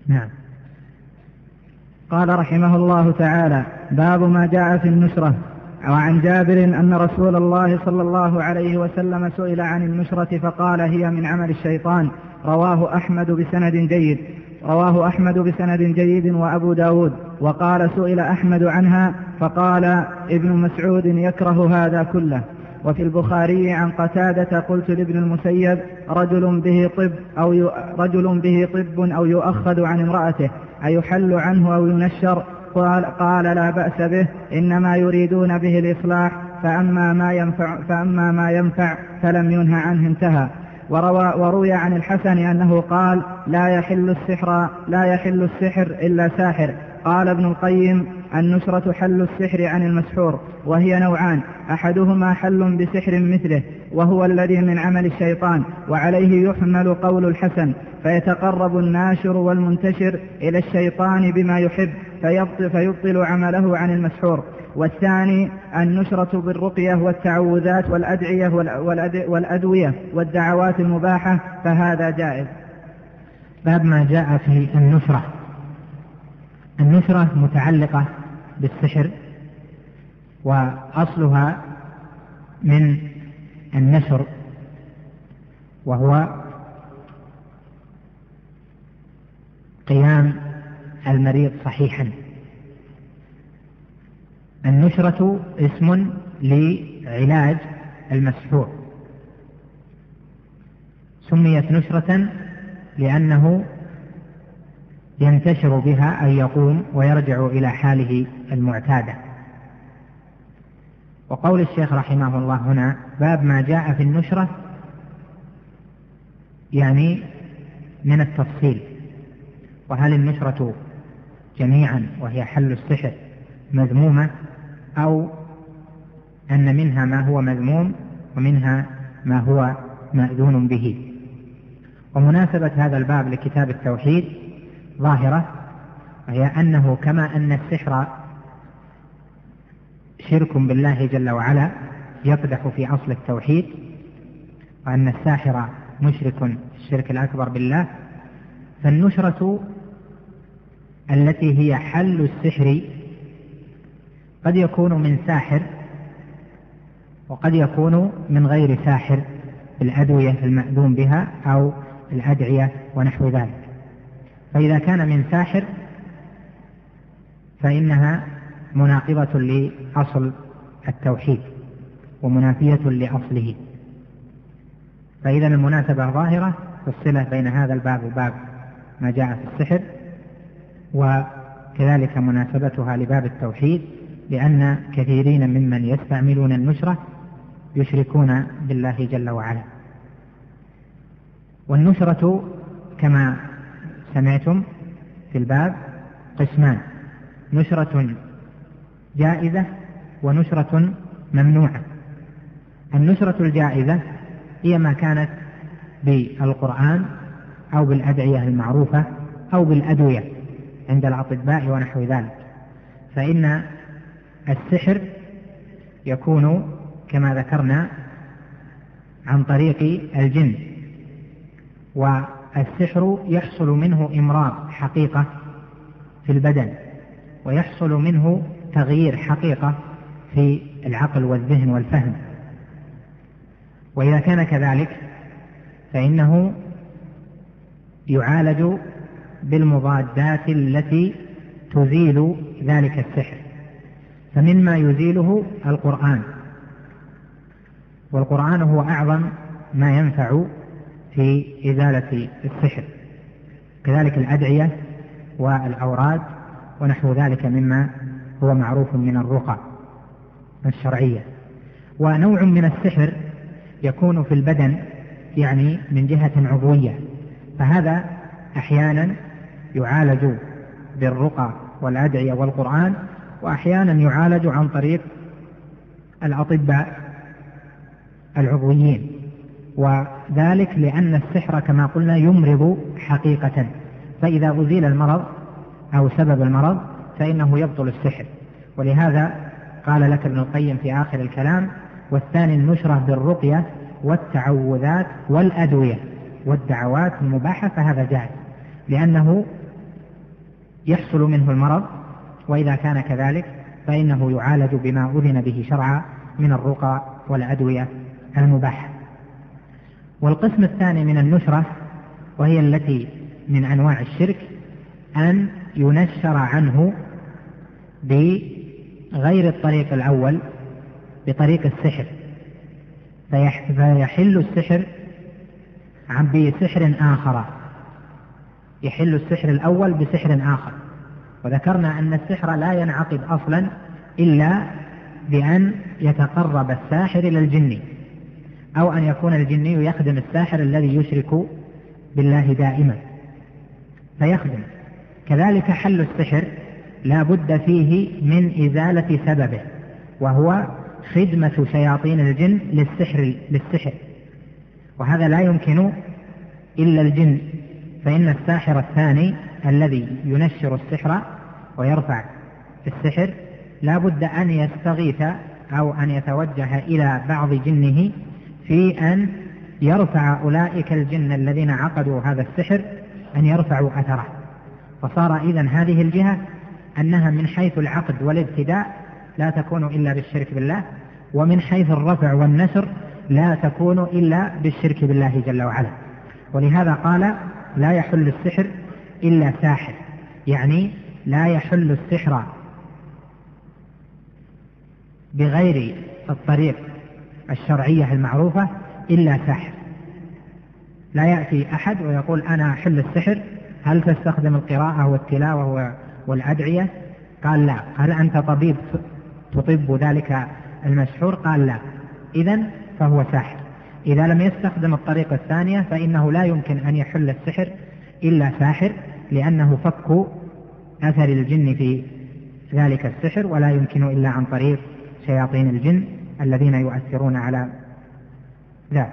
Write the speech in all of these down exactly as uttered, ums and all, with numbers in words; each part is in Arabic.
نعم. قال رحمه الله تعالى: باب ما جاء في النشرة. وعن جابر أن رسول الله صلى الله عليه وسلم سئل عن النشرة فقال: هي من عمل الشيطان. رواه أحمد بسند جيد رواه أحمد بسند جيد وأبو داود. وقال: سئل أحمد عنها فقال ابن مسعود: يكره هذا كله. وفي البخاري عن قتادة: قلت لابن المسيب: رجل به طب أو ي... رجل به طب أو يؤخذ عن امرأته أيحل عنه أو ينشر؟ قال, قال: لا بأس به، إنما يريدون به الإصلاح، فأما ما ينفع, فأما ما ينفع فلم ينه عنه، انتهى. وروى وروي عن الحسن أنه قال: لا يحل السحر لا يحل السحر إلا ساحر. قال ابن القيم: النشرة حل السحر عن المسحور، وهي نوعان: أحدهما حل بسحر مثله وهو الذي من عمل الشيطان، وعليه يحمل قول الحسن، فيتقرب الناشر والمنتشر إلى الشيطان بما يحب فيبطل, فيبطل عمله عن المسحور. والثاني النشرة بالرقية والتعوذات والأدعية والأدوية والدعوات المباحة، فهذا جائز. باب ما جاء في النشرة. النشرة متعلقة بالسحر، وأصلها من النشر، وهو قيام المريض صحيحا. النشرة اسم لعلاج المسحور، سميت نشرة لأنه ينتشر بها أن يقوم ويرجع إلى حاله المعتادة. وقول الشيخ رحمه الله هنا: باب ما جاء في النشرة، يعني من التفصيل. وهل النشرة جميعا وهي حل السحر مذمومة، أو أن منها ما هو مذموم ومنها ما هو مأذون به؟ ومناسبة هذا الباب لكتاب التوحيد ظاهرة، وهي أنه كما أن السحر شرك بالله جل وعلا يقدح في أصل التوحيد، وأن الساحر مشرك الشرك الأكبر بالله، فالنشرة التي هي حل السحر قد يكون من ساحر وقد يكون من غير ساحر، بالأدوية المأذون بها أو الأدعية ونحو ذلك. فإذا كان من ساحر فإنها مناقضة لأصل التوحيد ومنافية لأصله. فإذا المناسبة ظاهرة في الصلة بين هذا الباب وباب ما جاء في السحر، وكذلك مناسبتها لباب التوحيد، لأن كثيرين ممن يستعملون النشرة يشركون بالله جل وعلا. والنشرة كما سمعتم في الباب قسمان: نشرة جائزة ونشرة ممنوعة. النشرة الجائزة هي ما كانت بالقرآن أو بالأدعية المعروفة أو بالأدوية عند الأطباء ونحو ذلك. فإن السحر يكون كما ذكرنا عن طريق الجن، والسحر يحصل منه إمراض حقيقة في البدن، ويحصل منه تغيير حقيقة في العقل والذهن والفهم. وإذا كان كذلك فإنه يعالج بالمضادات التي تزيل ذلك السحر. فمما يزيله القرآن، والقرآن هو أعظم ما ينفع في إزالة السحر. كذلك الأدعية والأوراد ونحو ذلك مما هو معروف من الرقى الشرعية. ونوع من السحر يكون في البدن، يعني من جهة عضوية، فهذا أحيانا يعالج بالرقى والأدعية والقرآن، وأحيانا يعالج عن طريق الأطباء العضويين. وذلك لأن السحر كما قلنا يمرض حقيقة، فإذا أزيل المرض أو سبب المرض فإنه يبطل السحر. ولهذا قال لك ابن القيم في آخر الكلام: والثاني النشرة بالرقية والتعوذات والأدوية والدعوات المباحة، فهذا جائز، لأنه يحصل منه المرض، وإذا كان كذلك فإنه يعالج بما أذن به شرعا من الرقى والأدوية المباحة. والقسم الثاني من النشرة، وهي التي من أنواع الشرك، أن ينشر عنه بغير الطريق الأول، بطريق السحر، فيحل السحر عن بسحر آخر، يحل السحر الأول بسحر آخر. وذكرنا أن السحر لا ينعقد أصلا إلا بأن يتقرب الساحر إلى الجن، أو أن يكون الجني يخدم الساحر الذي يشرك بالله دائما فيخدم. كذلك حل السحر لا بد فيه من إزالة سببه، وهو خدمة شياطين الجن للسحر, للسحر وهذا لا يمكن إلا الجن، فإن الساحر الثاني الذي ينشر السحر ويرفع السحر لا بد أن يستغيث أو أن يتوجه إلى بعض جنه في أن يرفع أولئك الجن الذين عقدوا هذا السحر أن يرفعوا أثره. فصار إذن هذه الجهة أنها من حيث العقد والابتداء لا تكون إلا بالشرك بالله، ومن حيث الرفع والنشر لا تكون إلا بالشرك بالله جل وعلا. ولهذا قال لا يحل السحر إلا ساحر، يعني لا يحل السحر بغير الطريق الشرعية المعروفة إلا ساحر. لا يأتي أحد ويقول أنا أحل السحر، هل تستخدم القراءة والتلاوة والأدعية؟ قال لا. هل أنت طبيب تطب ذلك المسحور؟ قال لا. إذن فهو ساحر. إذا لم يستخدم الطريقة الثانية فإنه لا يمكن أن يحل السحر إلا ساحر، لأنه فك أثر الجن في ذلك السحر، ولا يمكن إلا عن طريق شياطين الجن الذين يؤثرون على ذاك.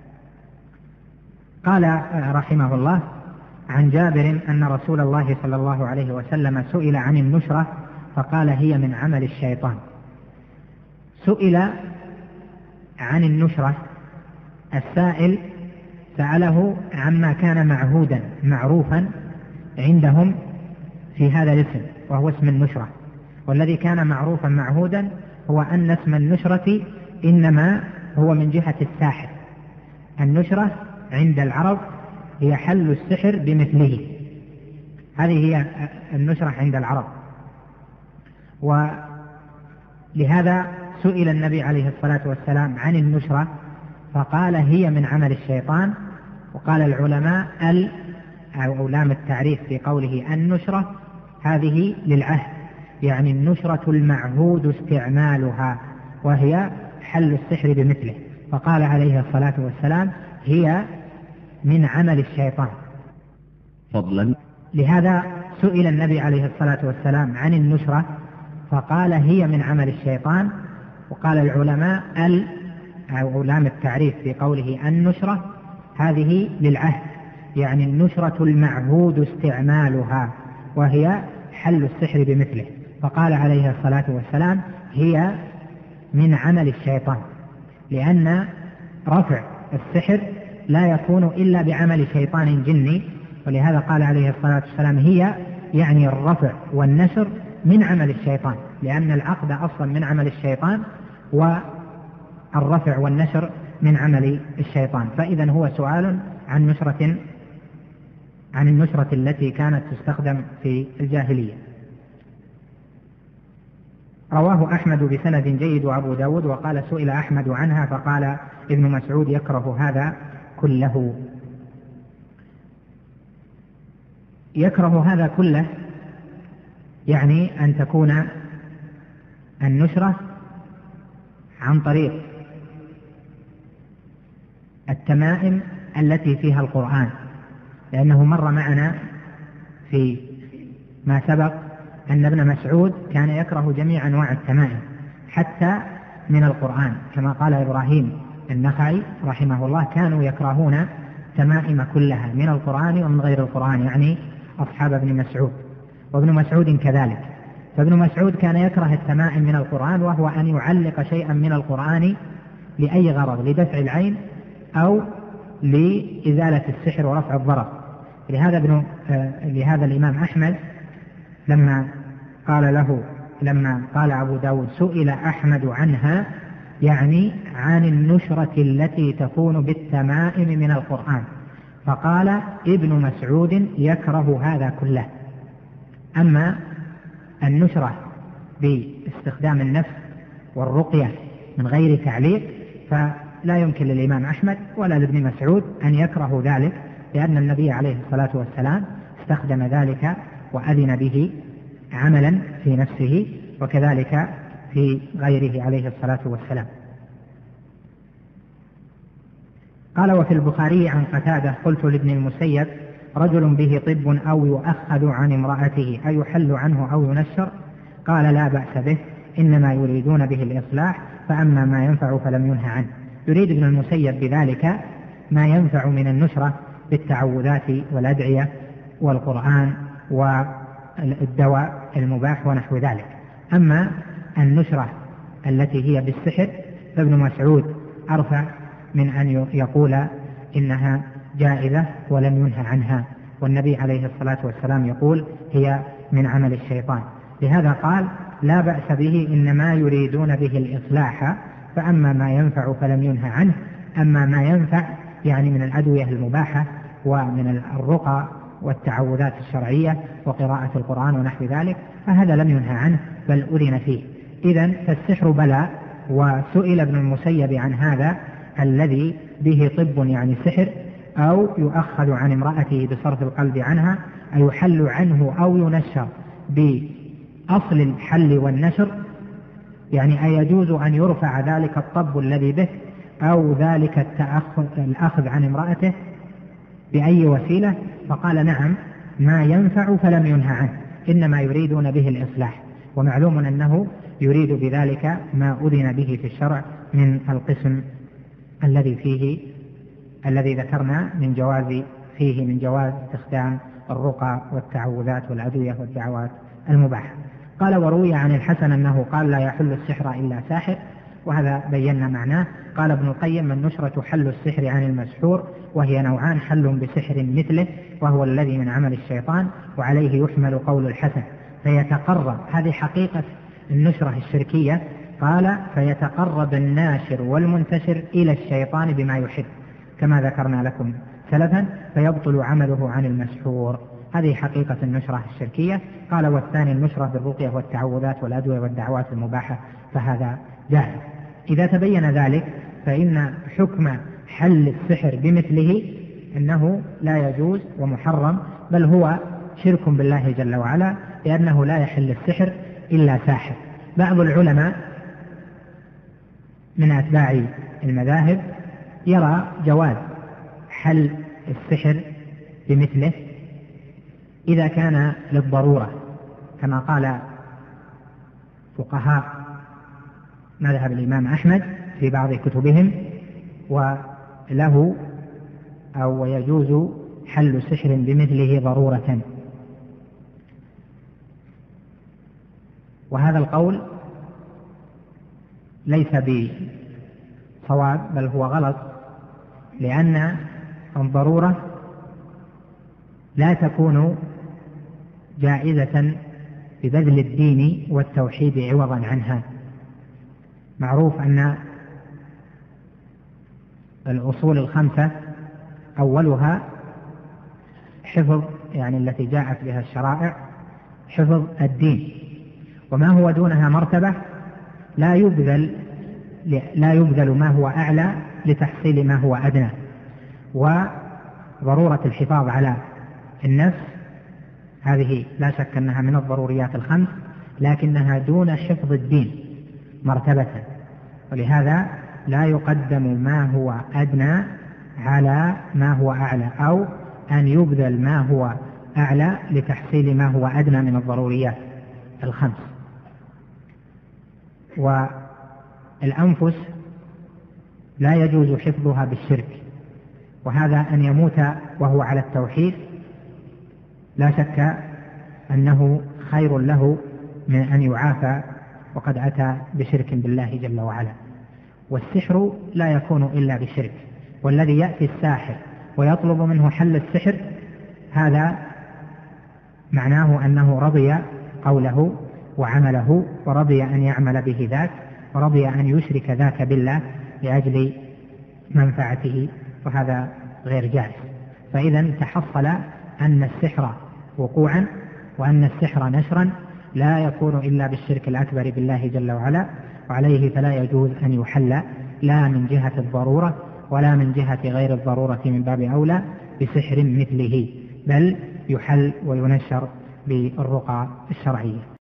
قال رحمه الله عن جابر أن رسول الله صلى الله عليه وسلم سئل عن النشرة فقال هي من عمل الشيطان. سئل عن النشرة، السائل سأله عما كان معهودا معروفا عندهم في هذا الاسم، وهو اسم النشرة. والذي كان معروفا معهودا هو أن اسم النشرة إنما هو من جهة الساحر. النشرة عند العرب هي حل السحر بمثله، هذه هي النشرة عند العرب. ولهذا سئل النبي عليه الصلاة والسلام عن النشرة فقال هي من عمل الشيطان. وقال العلماء ال أو لام التعريف في قوله النشرة هذه للعهد، يعني النشرة المعهود استعمالها، وهي حل السحر بمثله. فقال عليه الصلاة والسلام هي من عمل الشيطان فضلا. لهذا سئل النبي عليه الصلاة والسلام عن النشرة فقال هي من عمل الشيطان. وقال العلماء ال أو لام التعريف في قوله النشرة هذه للعهد، يعني النشرة المعهود استعمالها، وهي حل السحر بمثله. فقال عليه الصلاة والسلام هي من عمل الشيطان، لأن رفع السحر لا يكون إلا بعمل شيطان جني. ولهذا قال عليه الصلاة والسلام هي يعني الرفع والنشر من عمل الشيطان، لأن العقد أصلا من عمل الشيطان والرفع والنشر من عمل الشيطان. فإذا هو سؤال عن نشرة عن النشرة التي كانت تستخدم في الجاهلية. رواه أحمد بسند جيد وأبو داود. وقال سئل أحمد عنها فقال ابن مسعود يكره هذا كله. يكره هذا كله يعني أن تكون النشرة عن طريق التمائم التي فيها القرآن، لأنه مر معنا في ما سبق أن ابن مسعود كان يكره جميع أنواع التمائم حتى من القرآن، كما قال إبراهيم النخعي رحمه الله كانوا يكرهون تمائم كلها من القرآن ومن غير القرآن، يعني أصحاب ابن مسعود. وابن مسعود كذلك. فابن مسعود كان يكره التمائم من القرآن، وهو أن يعلق شيئا من القرآن لأي غرض، لدفع العين أو لإزالة السحر ورفع الضرر. لهذا, ابن آه لهذا الإمام أحمد لما قال له لما قال أبو داود سئل أحمد عنها، يعني عن النشرة التي تكون بالتمائم من القرآن، فقال ابن مسعود يكره هذا كله. أما النشرة باستخدام النفس والرقية من غير تعليق فلا يمكن للإمام أحمد ولا لابن مسعود أن يكرهوا ذلك، لأن النبي عليه الصلاة والسلام استخدم ذلك وأذن به عملا في نفسه وكذلك في غيره عليه الصلاة والسلام. قال وفي البخاري عن قتادة قلت لابن المسيب رجل به طب أو يؤخذ عن امرأته أيحل عنه أو ينشر؟ قال لا بأس به، إنما يريدون به الإصلاح، فأما ما ينفع فلم ينهى عنه. يريد ابن المسيب بذلك ما ينفع من النشرة بالتعوذات والأدعية والقرآن والدواء المباح ونحو ذلك. أما النشرة التي هي بالسحر فابن مسعود أرفع من أن يقول إنها جائزة ولم ينهى عنها، والنبي عليه الصلاة والسلام يقول هي من عمل الشيطان. لهذا قال لا بأس به، إنما يريدون به الإصلاح، فأما ما ينفع فلم ينهى عنه. أما ما ينفع يعني من الأدوية المباحة ومن الرقى والتعوذات الشرعية وقراءة القرآن ونحو ذلك فهذا لم ينهى عنه بل أذن فيه. إذن فالسحر بلاء، وسئل ابن المسيب عن هذا الذي به طب يعني سحر أو يؤخذ عن امرأته بصرف القلب عنها، أيحل عنه أو ينشر بأصل الحل والنشر، يعني أيجوز أن يرفع ذلك الطب الذي به أو ذلك الأخذ عن امرأته بأي وسيلة؟ فقال نعم، ما ينفع فلم ينهى عنه، إنما يريدون به الإصلاح. ومعلوم أنه يريد بذلك ما أذن به في الشرع من القسم الذي فيه الذي ذكرنا من جواز فيه من جواز استخدام الرقى والتعوذات والأدوية والدعوات المباحة. قال وروي عن الحسن أنه قال لا يحل السحر إلا ساحر، وهذا بينا معناه. قال ابن القيم النشرة حل السحر عن المسحور، وهي نوعان، حل بسحر مثله وهو الذي من عمل الشيطان، وعليه يحمل قول الحسن فيتقرب، هذه حقيقة النشرة الشركية. قال فيتقرب الناشر والمنتشر إلى الشيطان بما يحب كما ذكرنا لكم سلفا، فيبطل عمله عن المسحور، هذه حقيقة النشرة الشركية. قال والثاني النشرة بالرقية والتعوذات والأدوية والدعوات المباحة، فهذا جائز. إذا تبين ذلك فإن حكم حل السحر بمثله أنه لا يجوز ومحرم، بل هو شرك بالله جل وعلا، لأنه لا يحل السحر إلا ساحر. بعض العلماء من أتباع المذاهب يرى جواز حل السحر بمثله إذا كان للضرورة، كما قال فقهاء مذهب الإمام أحمد في بعض كتبهم، وله أو يجوز حل سحر بمثله ضرورة. وهذا القول ليس بصواب بل هو غلط، لأن الضرورة لا تكون جائزة ببذل الدين والتوحيد عوضا عنها. معروف أن الأصول الخمسة أولها حفظ، يعني التي جاءت بها الشرائع، حفظ الدين، وما هو دونها مرتبة لا يبذل لا يبذل ما هو أعلى لتحصيل ما هو أدنى. وضرورة الحفاظ على النفس هذه لا شك أنها من الضروريات الخمس، لكنها دون حفظ الدين مرتبة، ولهذا لا يقدم ما هو أدنى على ما هو أعلى، أو أن يبذل ما هو أعلى لتحصيل ما هو أدنى من الضروريات الخمس. والأنفس لا يجوز حفظها بالشرك، وهذا أن يموت وهو على التوحيد لا شك أنه خير له من أن يعافى وقد أتى بشرك بالله جل وعلا. والسحر لا يكون إلا بشرك، والذي يأتي الساحر ويطلب منه حل السحر هذا معناه أنه رضي قوله وعمله، ورضي أن يعمل به ذاك، ورضي أن يشرك ذاك بالله لأجل منفعته، وهذا غير جائز. فإذا تحصل أن السحر وقوعا وأن السحر نشرا لا يكون إلا بالشرك الأكبر بالله جل وعلا، وعليه فلا يجوز أن يحل لا من جهة الضرورة ولا من جهة غير الضرورة من باب أولى بسحر مثله، بل يحل وينشر بالرقى الشرعية.